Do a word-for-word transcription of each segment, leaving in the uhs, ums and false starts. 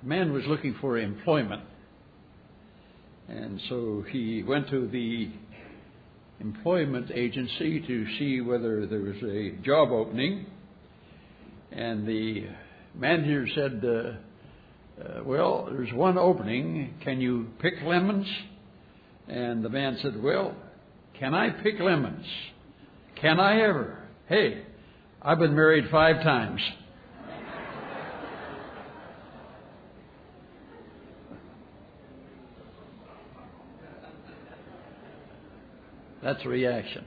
A man was looking for employment, and so he went to the employment agency to see whether there was a job opening, and the manager said, uh, uh, well, there's one opening. Can you pick lemons? And the man said, well, can I pick lemons? Can I ever? Hey, I've been married five times. That's a reaction.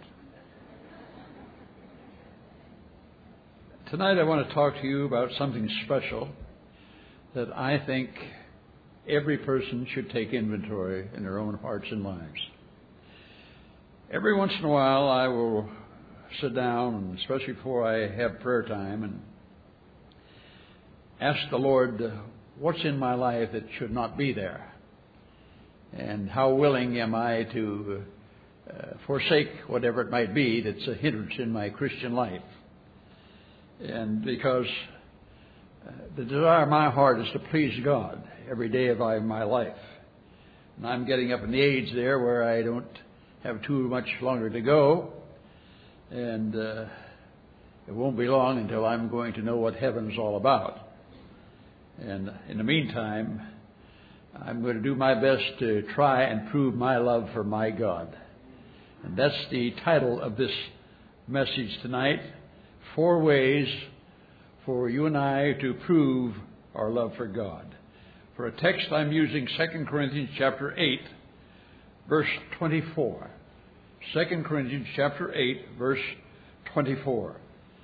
Tonight I want to talk to you about something special that I think every person should take inventory in their own hearts and lives. Every once in a while I will sit down, and especially before I have prayer time, and ask the Lord, uh, what's in my life that should not be there? And how willing am I to uh, forsake whatever it might be that's a hindrance in my Christian life? And because uh, the desire of my heart is to please God every day of my life. And I'm getting up in the age there where I don't have too much longer to go. And uh, it won't be long until I'm going to know what heaven's all about. And in the meantime, I'm going to do my best to try and prove my love for my God. And that's the title of this message tonight. Four ways for you and I to prove our love for God. For a text, I'm using Second Corinthians chapter eight, verse twenty-four. Second Corinthians chapter eight, verse twenty-four.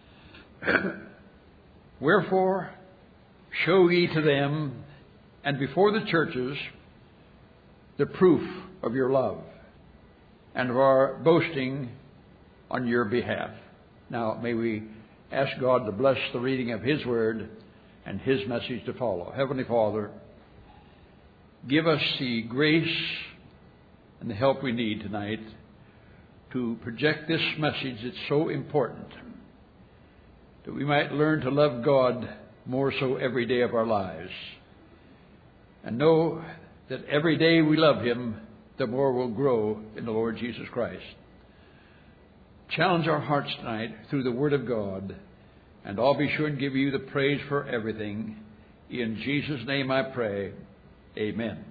Wherefore, show ye to them and before the churches the proof of your love and of our boasting on your behalf. Now, may we ask God to bless the reading of His Word and His message to follow. Heavenly Father, give us the grace and the help we need tonight to project this message that's so important, that we might learn to love God more so every day of our lives, and know that every day we love Him, the more we'll grow in the Lord Jesus Christ. Challenge our hearts tonight through the Word of God, and I'll be sure and give you the praise for everything. In Jesus' name I pray. Amen.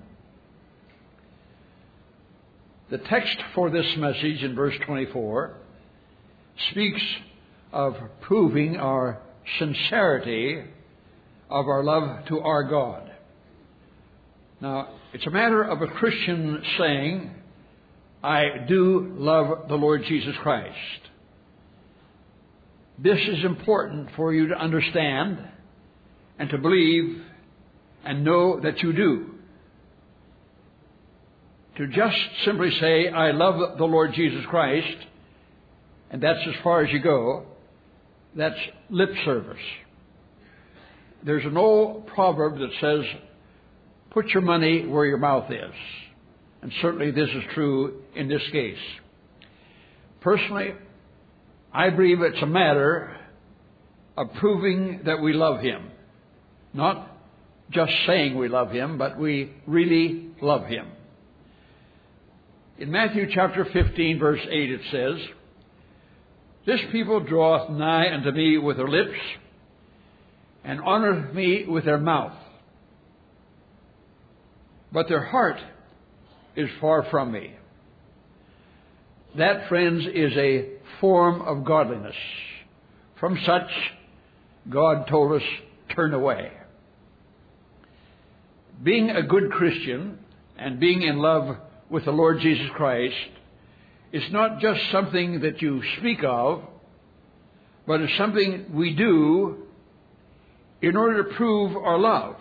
The text for this message in verse twenty-four speaks of proving our sincerity of our love to our God. Now, it's a matter of a Christian saying, I do love the Lord Jesus Christ. This is important for you to understand and to believe and know that you do. To just simply say, I love the Lord Jesus Christ, and that's as far as you go, that's lip service. There's an old proverb that says, put your money where your mouth is. And certainly this is true in this case. Personally, I believe it's a matter of proving that we love Him. Not just saying we love Him, but we really love Him. In Matthew chapter fifteen, verse eight, it says, This people draweth nigh unto me with their lips, and honoureth me with their mouth. But their heart is far from me. That, friends, is a form of godliness. From such, God told us, turn away. Being a good Christian and being in love with the Lord Jesus Christ is not just something that you speak of, but it's something we do in order to prove our love.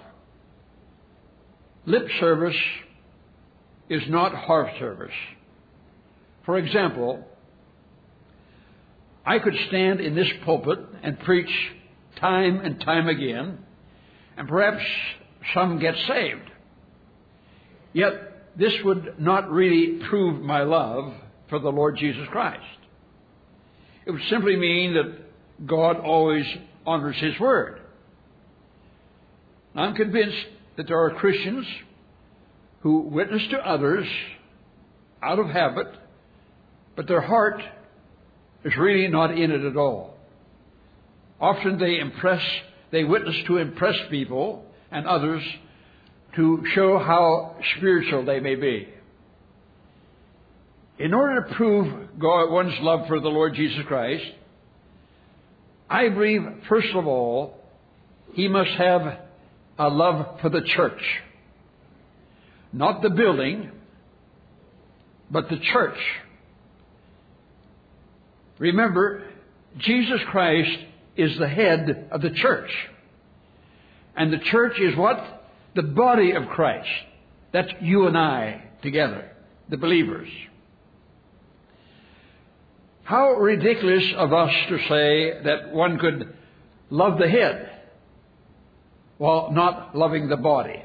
Lip service is not heart service. For example, I could stand in this pulpit and preach time and time again, and perhaps some get saved. Yet this would not really prove my love for the Lord Jesus Christ. It would simply mean that God always honors His word. I'm convinced that there are Christians who witness to others out of habit, but their heart is really not in it at all. Often they impress, they witness to impress people and others to show how spiritual they may be. In order to prove God, one's love for the Lord Jesus Christ, I believe, first of all, he must have a love for the church. Not the building, but the church. Remember, Jesus Christ is the head of the church. And the church is what? The body of Christ. That's you and I together, the believers. How ridiculous of us to say that one could love the head while not loving the body.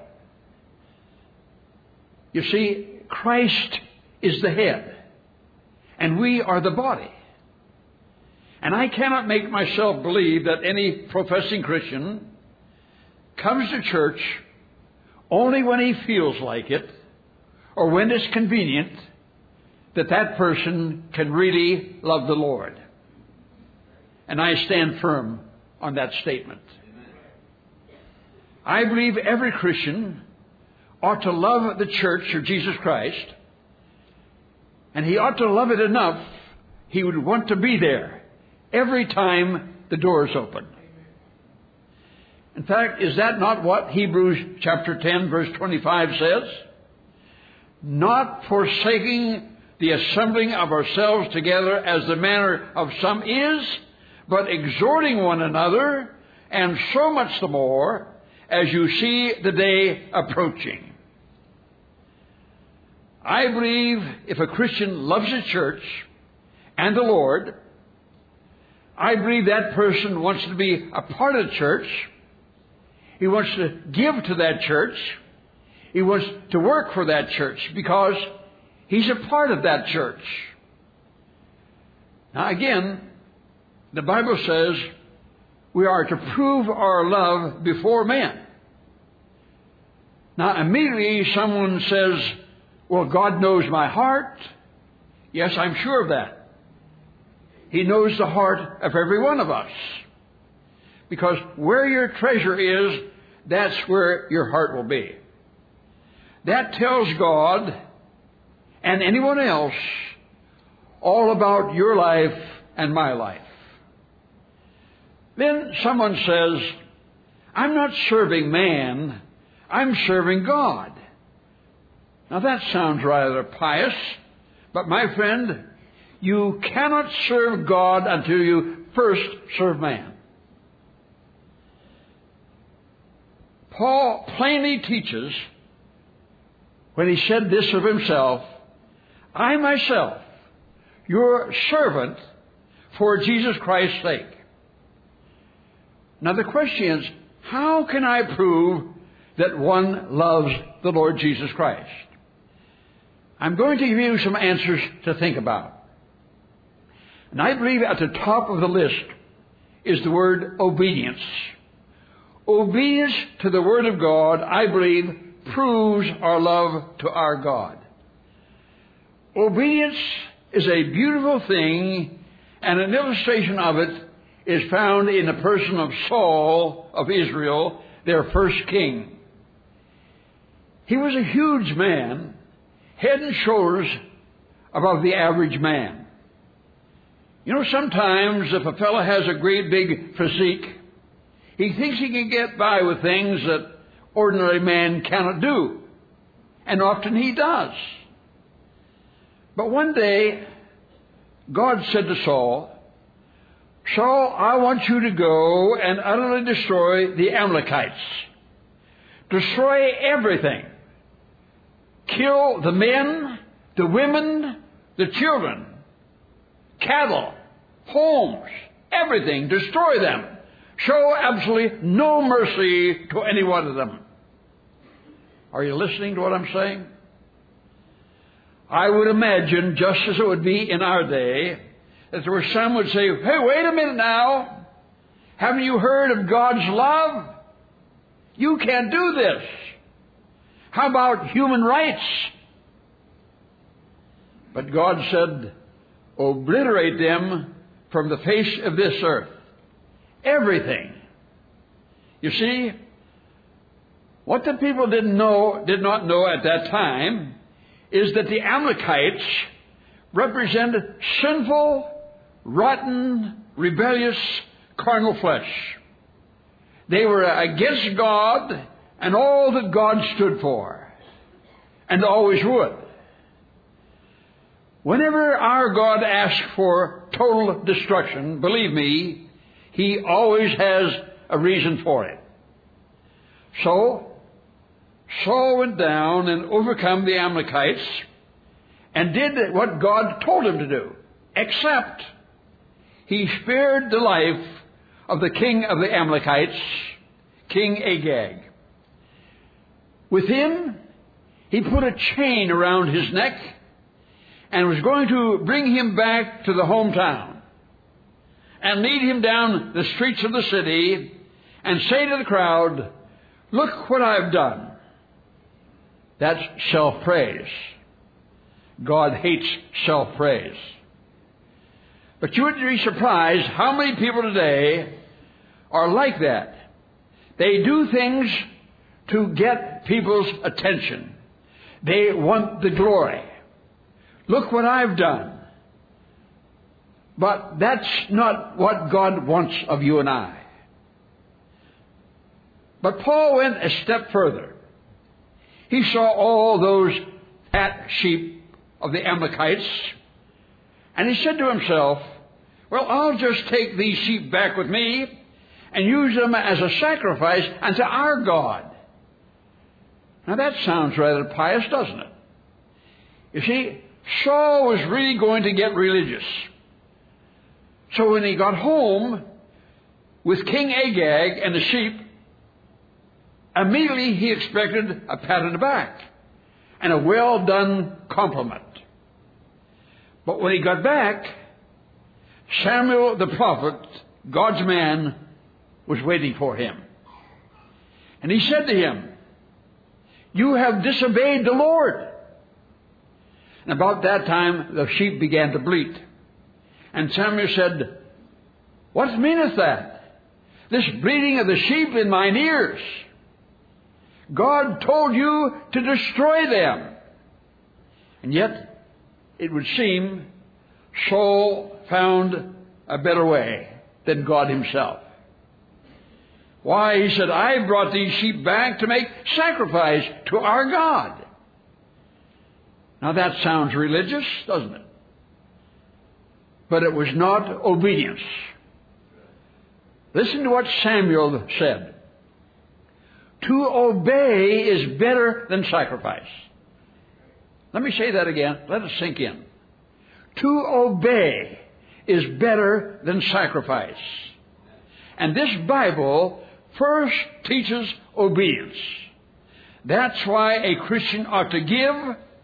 You see, Christ is the head, and we are the body. And I cannot make myself believe that any professing Christian comes to church only when he feels like it or when it's convenient, that that person can really love the Lord. And I stand firm on that statement. I believe every Christian ought to love the church of Jesus Christ, and he ought to love it enough he would want to be there every time the door is open. In fact, is that not what Hebrews chapter ten verse twenty-five says? Not forsaking the assembling of ourselves together as the manner of some is, but exhorting one another, and so much the more as you see the day approaching. I believe if a Christian loves the church and the Lord, I believe that person wants to be a part of the church. He wants to give to that church. He wants to work for that church because he's a part of that church. Now again, the Bible says we are to prove our love before men. Now immediately someone says, well, God knows my heart. Yes, I'm sure of that. He knows the heart of every one of us. Because where your treasure is, that's where your heart will be. That tells God and anyone else all about your life and my life. Then someone says, I'm not serving man, I'm serving God. Now that sounds rather pious, but my friend, you cannot serve God until you first serve man. Paul plainly teaches, when he said this of himself, I myself, your servant, for Jesus Christ's sake. Now the question is, how can I prove that one loves the Lord Jesus Christ? I'm going to give you some answers to think about. And I believe at the top of the list is the word obedience. Obedience to the Word of God, I believe, proves our love to our God. Obedience is a beautiful thing, and an illustration of it is found in the person of Saul of Israel, their first king. He was a huge man, head and shoulders above the average man. You know, sometimes if a fellow has a great big physique, he thinks he can get by with things that ordinary man cannot do. And often he does. But one day, God said to Saul, Saul, I want you to go and utterly destroy the Amalekites. Destroy everything. Kill the men, the women, the children, cattle, homes, everything. Destroy them. Show absolutely no mercy to any one of them. Are you listening to what I'm saying? I would imagine, just as it would be in our day, that there were some would say, hey, wait a minute now. Haven't you heard of God's love? You can't do this. How about human rights? But God said, obliterate them from the face of this earth. Everything. You see, what the people didn't know, did not know at that time is that the Amalekites represented sinful, rotten, rebellious, carnal flesh. They were against God and all that God stood for, and always would. Whenever our God asks for total destruction, believe me, He always has a reason for it. So, Saul went down and overcome the Amalekites and did what God told him to do, except he spared the life of the king of the Amalekites, King Agag. With him, he put a chain around his neck and was going to bring him back to the hometown and lead him down the streets of the city and say to the crowd, look what I've done. That's self-praise. God hates self-praise. But you would be surprised how many people today are like that. They do things to get people's attention. They want the glory. Look what I've done. But that's not what God wants of you and I. But Paul went a step further. He saw all those fat sheep of the Amalekites, and he said to himself, well, I'll just take these sheep back with me and use them as a sacrifice unto our God. Now that sounds rather pious, doesn't it? You see, Saul was really going to get religious. So when he got home with King Agag and the sheep, immediately he expected a pat on the back and a well-done compliment. But when he got back, Samuel the prophet, God's man, was waiting for him. And he said to him, you have disobeyed the Lord. And about that time, the sheep began to bleat. And Samuel said, what meaneth that? This bleating of the sheep in mine ears. God told you to destroy them. And yet, it would seem Saul found a better way than God himself. Why, he said, I brought these sheep back to make sacrifice to our God. Now that sounds religious, doesn't it? But it was not obedience. Listen to what Samuel said. To obey is better than sacrifice. Let me say that again. Let it sink in. To obey is better than sacrifice. And this Bible first teaches obedience. That's why a Christian ought to give.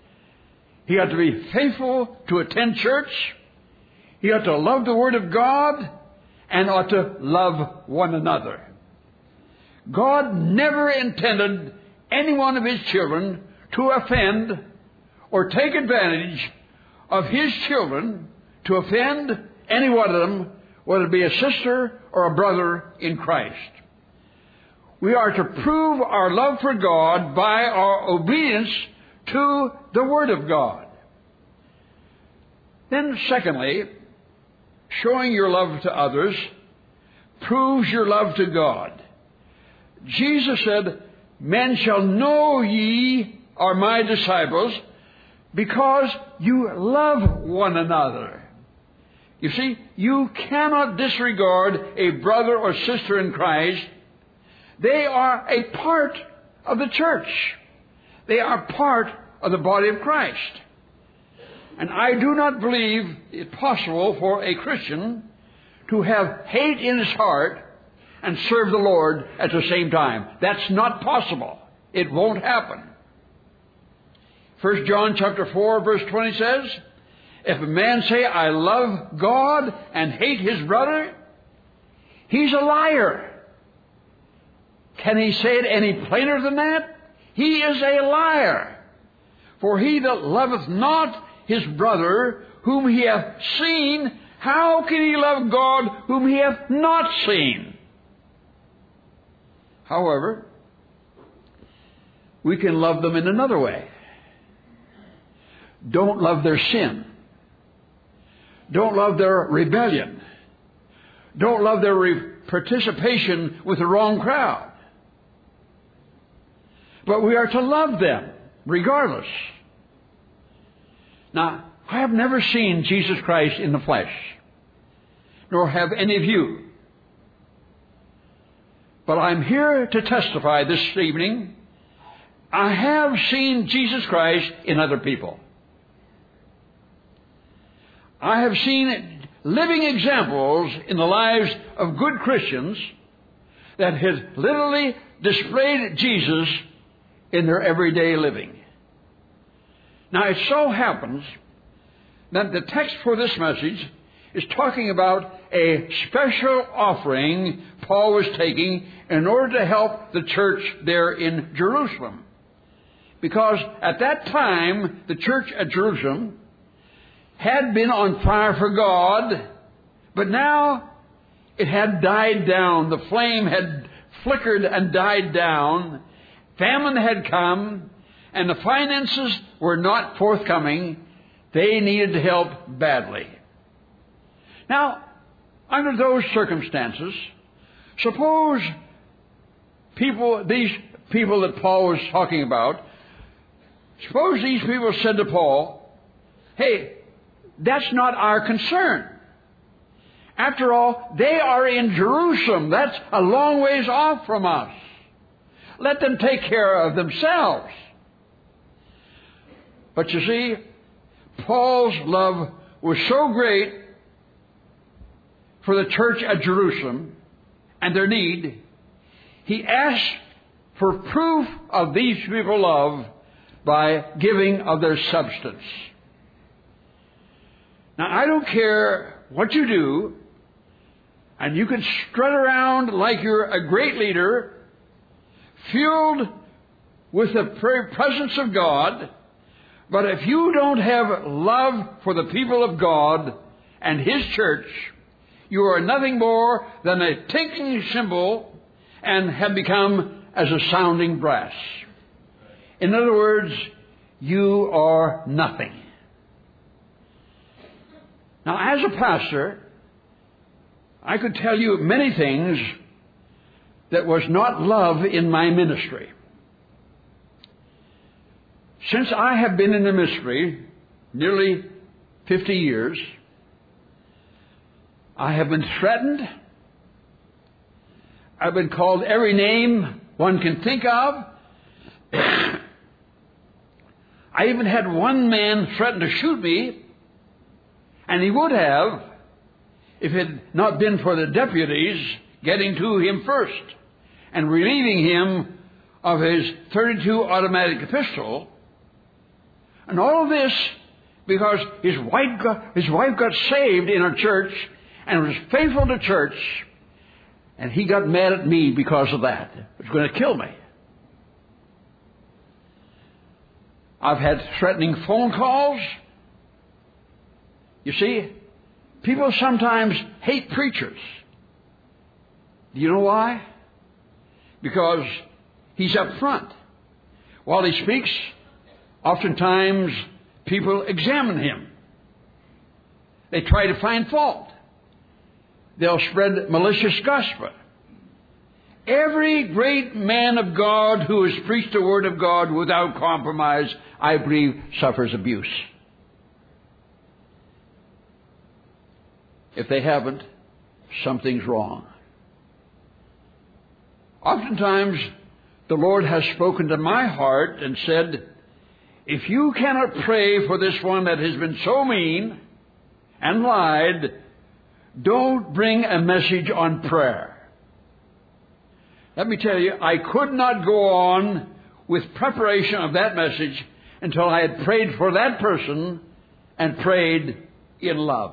He ought to be faithful to attend church. He ought to love the Word of God and ought to love one another. God never intended any one of His children to offend or take advantage of His children to offend any one of them, whether it be a sister or a brother in Christ. We are to prove our love for God by our obedience to the Word of God. Then secondly, showing your love to others proves your love to God. Jesus said, men shall know ye are my disciples because you love one another. You see, you cannot disregard a brother or sister in Christ. They are a part of the church. They are part of the body of Christ. And I do not believe it possible for a Christian to have hate in his heart and serve the Lord at the same time. That's not possible. It won't happen. First John chapter four verse twenty says, if a man say, I love God and hate his brother, he's a liar. Can he say it any plainer than that? he is a liar. For he that loveth not his brother whom he hath seen, how can he love God whom he hath not seen? However, we can love them in another way. Don't love their sin. Don't love their rebellion. Don't love their re- participation with the wrong crowd. But we are to love them regardless. Now, I have never seen Jesus Christ in the flesh, nor have any of you. But I'm here to testify this evening, I have seen Jesus Christ in other people. I have seen living examples in the lives of good Christians that have literally displayed Jesus in their everyday living. Now, it so happens that the text for this message is talking about a special offering Paul was taking in order to help the church there in Jerusalem. Because at that time, the church at Jerusalem had been on fire for God, but now it had died down. The flame had flickered and died down. Famine had come, and the finances were not forthcoming. They needed help badly. Now, under those circumstances, suppose people, these people that Paul was talking about, suppose these people said to Paul, hey, that's not our concern. After all, they are in Jerusalem. That's a long ways off from us. Let them take care of themselves. But you see, Paul's love was so great for the church at Jerusalem and their need, he asked for proof of these people's love by giving of their substance. Now, I don't care what you do, and you can strut around like you're a great leader, fueled with the presence of God, but if you don't have love for the people of God and His church, you are nothing more than a tinkling cymbal and have become as a sounding brass. In other words, you are nothing. Now, as a pastor, I could tell you many things that was not love in my ministry. Since I have been in the ministry nearly fifty years, I have been threatened. I've been called every name one can think of. I even had one man threaten to shoot me, and he would have if it had not been for the deputies getting to him first and relieving him of his thirty-two automatic pistol. And all of this because his wife got, his wife got saved in our church and was faithful to church, and he got mad at me because of that. It was going to kill me. I've had threatening phone calls. You see, people sometimes hate preachers. Do you know why? Because he's up front. While he speaks, oftentimes people examine him. They try to find fault. They'll spread malicious gospel. Every great man of God who has preached the Word of God without compromise, I believe, suffers abuse. If they haven't, something's wrong. Oftentimes, the Lord has spoken to my heart and said, if you cannot pray for this one that has been so mean and lied, don't bring a message on prayer. Let me tell you, I could not go on with preparation of that message until I had prayed for that person and prayed in love.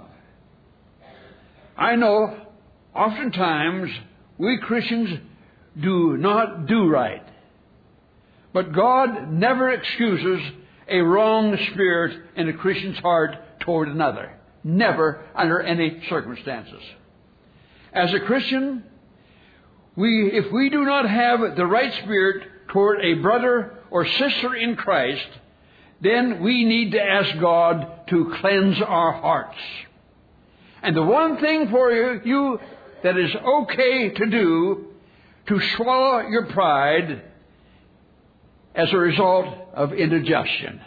I know oftentimes we Christians do not do right. But God never excuses a wrong spirit in a Christian's heart toward another. Never, under any circumstances. As a Christian, we, if we do not have the right spirit toward a brother or sister in Christ, then we need to ask God to cleanse our hearts. And the one thing for you, you that is okay to do, to swallow your pride as a result of indigestion.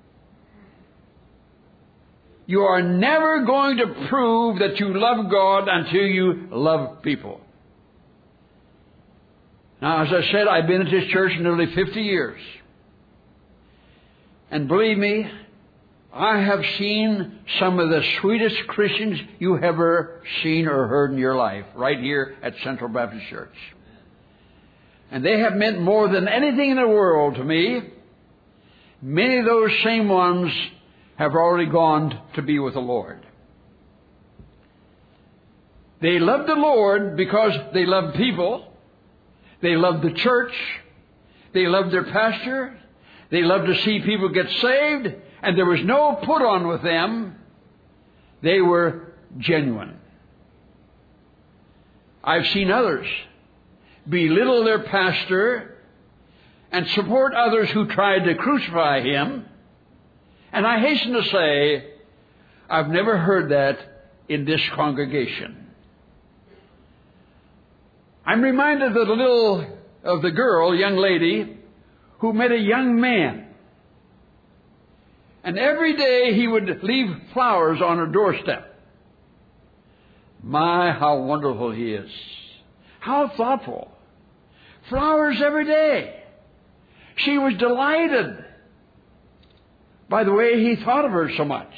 You are never going to prove that you love God until you love people. Now, as I said, I've been at this church nearly fifty years. And believe me, I have seen some of the sweetest Christians you have ever seen or heard in your life, right here at Central Baptist Church. And they have meant more than anything in the world to me. Many of those same ones have already gone to be with the Lord. They love the Lord because they love people. They love the church. They love their pastor. They love to see people get saved. And there was no put on with them. They were genuine. I've seen others belittle their pastor and support others who tried to crucify him. And I hasten to say, I've never heard that in this congregation. I'm reminded of the little, of the girl, young lady, who met a young man. And every day he would leave flowers on her doorstep. My, how wonderful he is. How thoughtful. Flowers every day. She was delighted by the way he thought of her so much.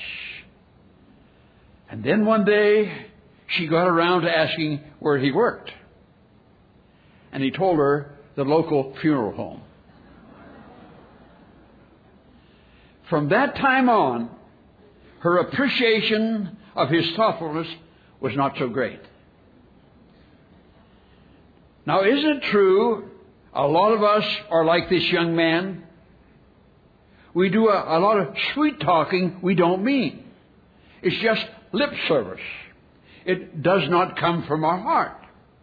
And then one day, she got around to asking where he worked. And he told her the local funeral home. From that time on, her appreciation of his thoughtfulness was not so great. Now, isn't it true a lot of us are like this young man? We do a, a lot of sweet talking we don't mean. It's just lip service. It does not come from our heart.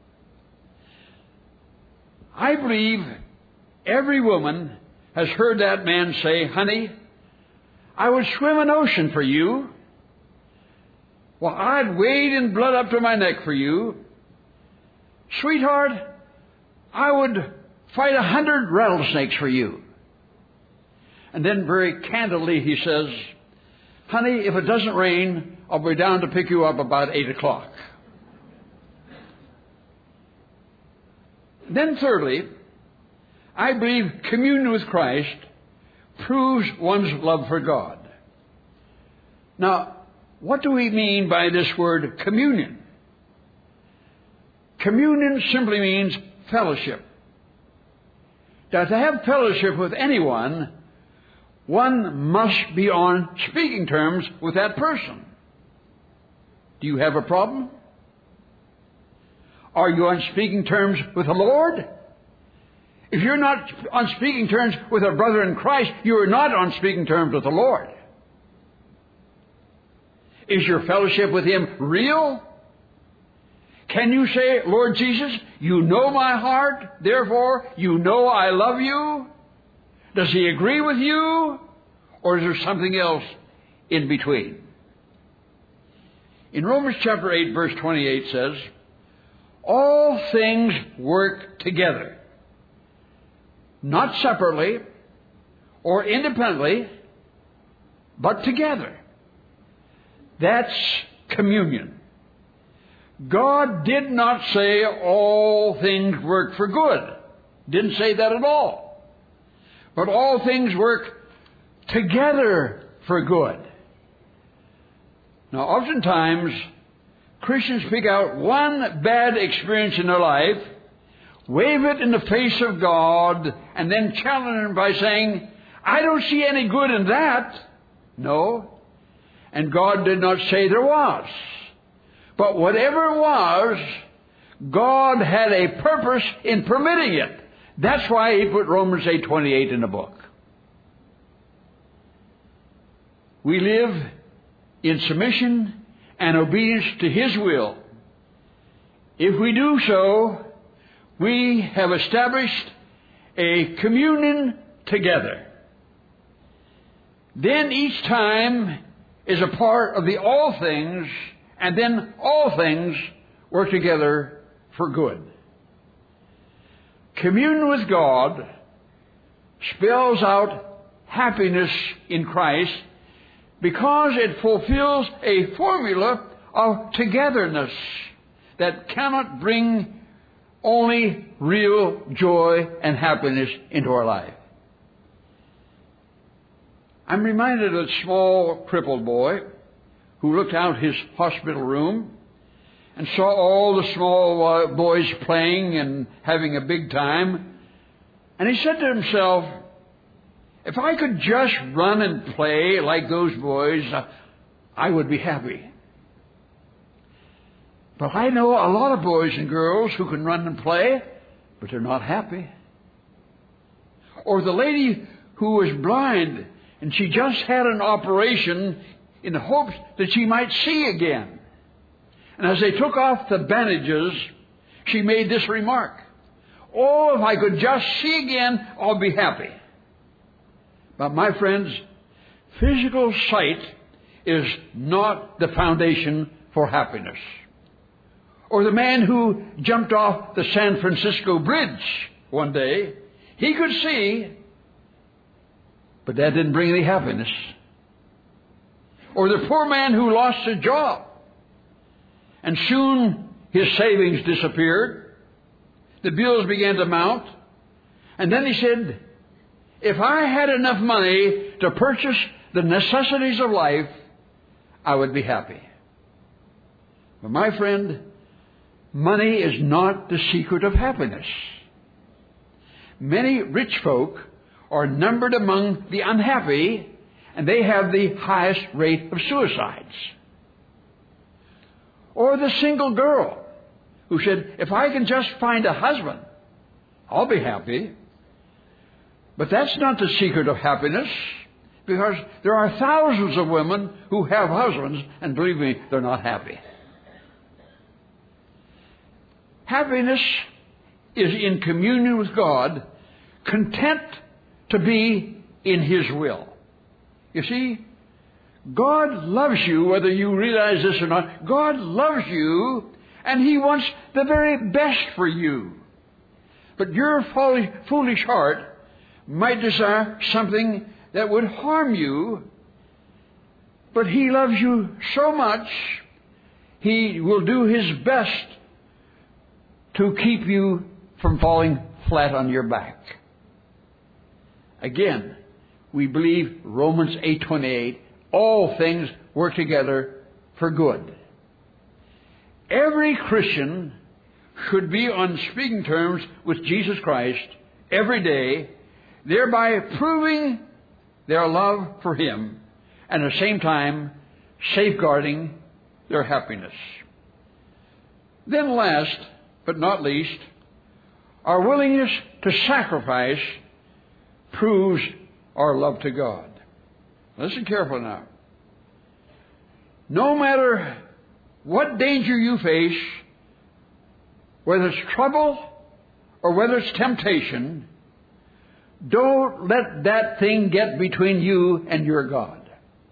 I believe every woman has heard that man say, "Honey, I would swim an ocean for you. Well, I'd wade in blood up to my neck for you. Sweetheart, I would fight a hundred rattlesnakes for you." And then very candidly he says, "Honey, if it doesn't rain, I'll be down to pick you up about eight o'clock. Then thirdly, I believe communion with Christ proves one's love for God. Now, what do we mean by this word communion? Communion simply means fellowship. Now, to have fellowship with anyone, one must be on speaking terms with that person. Do you have a problem? Are you on speaking terms with the Lord? If you're not on speaking terms with a brother in Christ, you are not on speaking terms with the Lord. Is your fellowship with Him real? Can you say, "Lord Jesus, you know my heart, therefore you know I love you"? Does He agree with you? Or is there something else in between? In Romans chapter eight, verse twenty-eight says, "All things work together, not separately or independently, but together." That's communion. God did not say all things work for good. Didn't say that at all. But all things work together for good. Now, oftentimes, Christians pick out one bad experience in their life, wave it in the face of God, and then challenge Him by saying, "I don't see any good in that." No. And God did not say there was. But whatever it was, God had a purpose in permitting it. That's why he put Romans eight twenty-eight in the book. We live in submission and obedience to His will. If we do so, we have established a communion together. Then each time is a part of the all things, and then all things work together for good. Communion with God spells out happiness in Christ because it fulfills a formula of togetherness that cannot bring only real joy and happiness into our life. I'm reminded of a small crippled boy who looked out his hospital room and saw all the small boys playing and having a big time. And he said to himself, if I could just run and play like those boys, I would be happy. But I know a lot of boys and girls who can run and play, but they're not happy. Or the lady who was blind and she just had an operation in the hopes that she might see again. And as they took off the bandages, she made this remark, oh, if I could just see again, I'll be happy. But my friends, physical sight is not the foundation for happiness. Or the man who jumped off the San Francisco Bridge one day, he could see, but that didn't bring any happiness. Or the poor man who lost his job, and soon his savings disappeared, the bills began to mount, and then he said, if I had enough money to purchase the necessities of life, I would be happy. But my friend, money is not the secret of happiness. Many rich folk are numbered among the unhappy, and they have the highest rate of suicides. Or the single girl who said, if I can just find a husband, I'll be happy. But that's not the secret of happiness, because there are thousands of women who have husbands, and believe me, they're not happy. Happiness is in communion with God, content to be in His will. You see, God loves you, whether you realize this or not. God loves you, and He wants the very best for you. But your foolish heart might desire something that would harm you, but He loves you so much, He will do His best to keep you from falling flat on your back. Again, we believe Romans eight twenty-eight, all things work together for good. Every Christian should be on speaking terms with Jesus Christ every day, thereby proving their love for Him and at the same time safeguarding their happiness. Then last but not least, our willingness to sacrifice proves our love to God. Listen carefully now. No matter what danger you face, whether it's trouble or whether it's temptation, don't let that thing get between you and your God.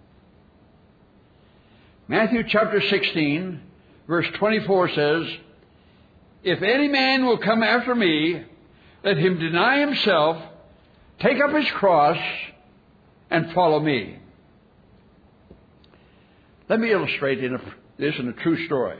Matthew chapter sixteen, verse twenty-four says, if any man will come after me, let him deny himself, take up his cross, and follow me. Let me illustrate in a, this in a true story.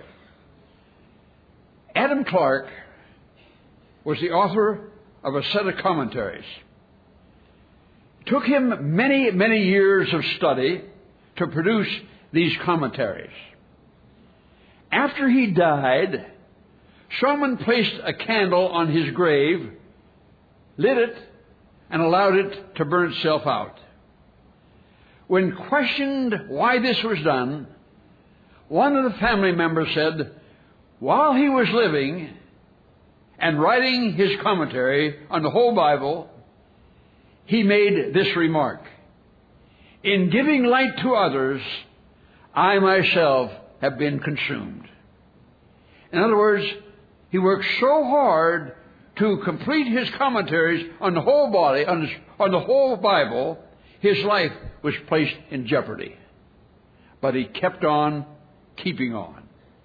Adam Clarke was the author of a set of commentaries. It took him many, many years of study to produce these commentaries. After he died, someone placed a candle on his grave, lit it, and allowed it to burn itself out. When questioned why this was done, one of the family members said, while he was living, and writing his commentary on the whole Bible, he made this remark: "In giving light to others, I myself have been consumed." In other words, he worked so hard to complete his commentaries on the whole body, on the, on the whole Bible, his life was placed in jeopardy. But he kept on keeping on.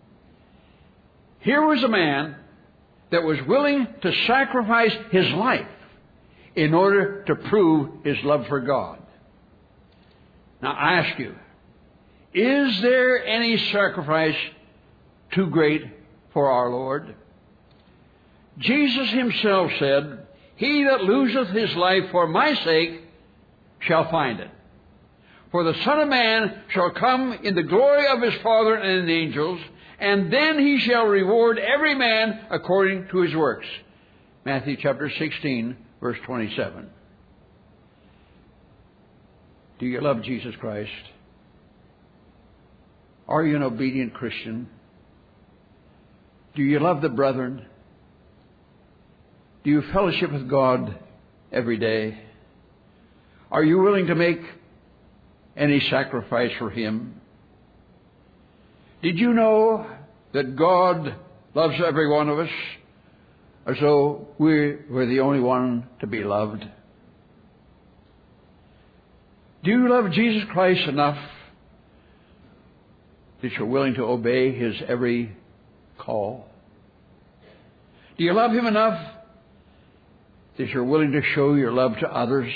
Here was a man that was willing to sacrifice his life in order to prove his love for God. Now I ask you, is there any sacrifice too great for our Lord? Jesus himself said, "He that loseth his life for my sake shall find it. For the Son of Man shall come in the glory of his Father and in the angels, and then he shall reward every man according to his works." Matthew chapter sixteen, verse twenty-seven. Do you love Jesus Christ? Are you an obedient Christian? Do you love the brethren? Do you fellowship with God every day? Are you willing to make any sacrifice for Him? Did you know that God loves every one of us as though we were the only one to be loved? Do you love Jesus Christ enough that you're willing to obey His every call? Do you love Him enough that you're willing to show your love to others?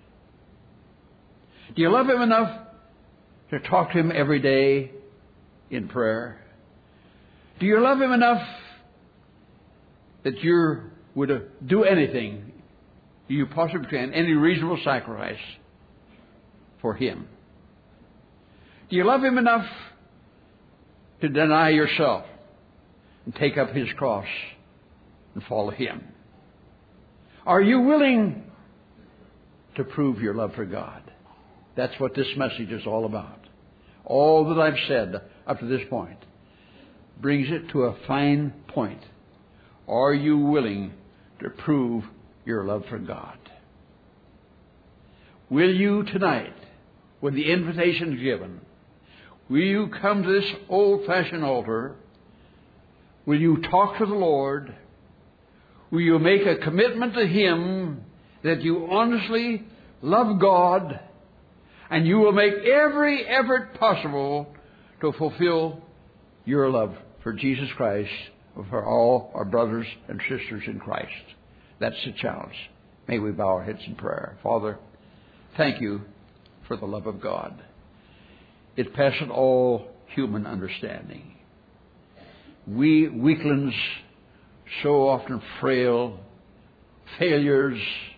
Do you love Him enough to talk to Him every day in prayer? Do you love Him enough that you would do anything you possibly can, any reasonable sacrifice for Him? Do you love Him enough to deny yourself and take up His cross and follow Him? Are you willing to prove your love for God? That's what this message is all about. All that I've said up to this point brings it to a fine point. Are you willing to prove your love for God? Will you tonight, when the invitation is given, will you come to this old-fashioned altar? Will you talk to the Lord? Will you make a commitment to Him that you honestly love God, and you will make every effort possible to fulfill your love for Jesus Christ, for all our brothers and sisters in Christ? That's the challenge. May we bow our heads in prayer. Father, thank you for the love of God. It passeth all human understanding. We weaklings, so often frail, failures,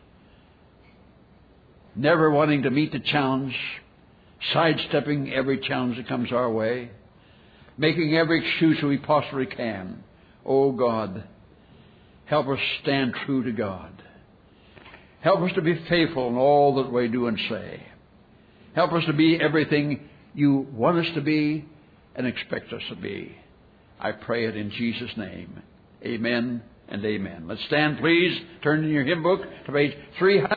never wanting to meet the challenge, sidestepping every challenge that comes our way, making every excuse we possibly can. Oh God, help us stand true to God. Help us to be faithful in all that we do and say. Help us to be everything you want us to be and expect us to be. I pray it in Jesus' name. Amen and amen. Let's stand, please. Turn in your hymn book to page three hundred.